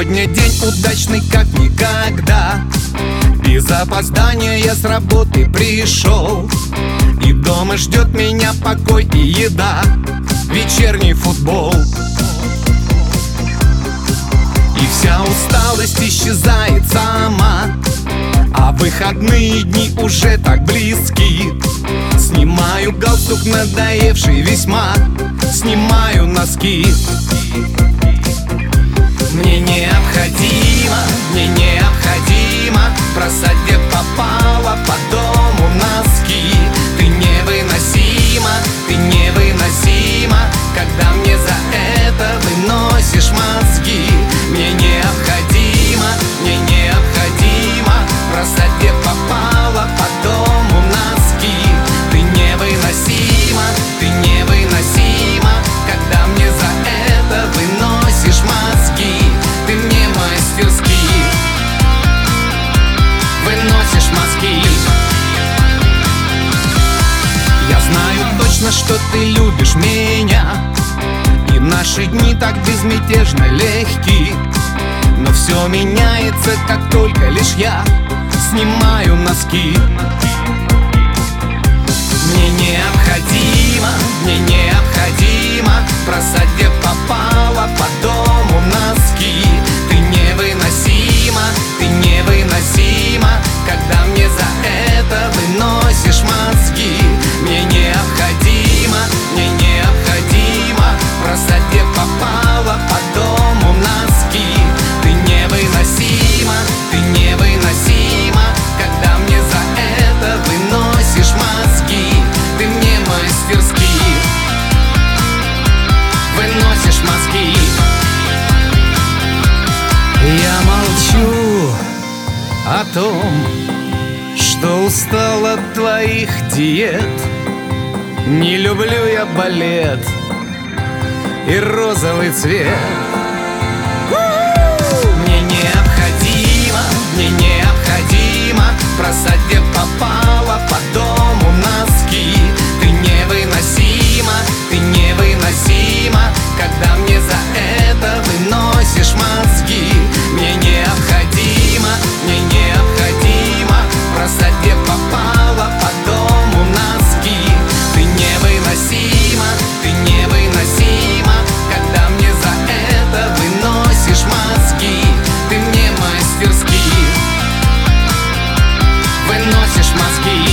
Сегодня день удачный как никогда. Без опоздания я с работы пришел, и дома ждет меня покой и еда, вечерний футбол. И вся усталость исчезает сама, а выходные дни уже так близки. Снимаю галстук, надоевший весьма, снимаю носки. Мне необходимо бросать где попало по дому носки. Ты невыносима, когда мне за это выносишь мозги. Мне необходимо бросать где попало по дому носки. Ты невыносима, когда мне за это выносишь мозги. Ты мне мастерски выносишь мозги. Я знаю точно, что ты любишь меня, и наши дни так безмятежно легки. Но все меняется, как только лишь я снимаю носки. Мне необходимо бросать где попало по дому носки. Ты невыносима, когда мне за это выносишь мозги. Мне необходимо бросать где попало по дому носки. Ты невыносима, когда мне за это выносишь мозги. Ты мне мастерски выносишь мозги. Я молчу о том, что устал от твоих диет. Не люблю я балет и розовый цвет. Мне необходимо бросать где попало по дому носки. Ты невыносима, когда мне за это выносишь мозги. Мне необходимо бросать где попало по дому носки. Ты невыносима, когда мне за это выносишь мозги. Ты мне мастерски выносишь мозги.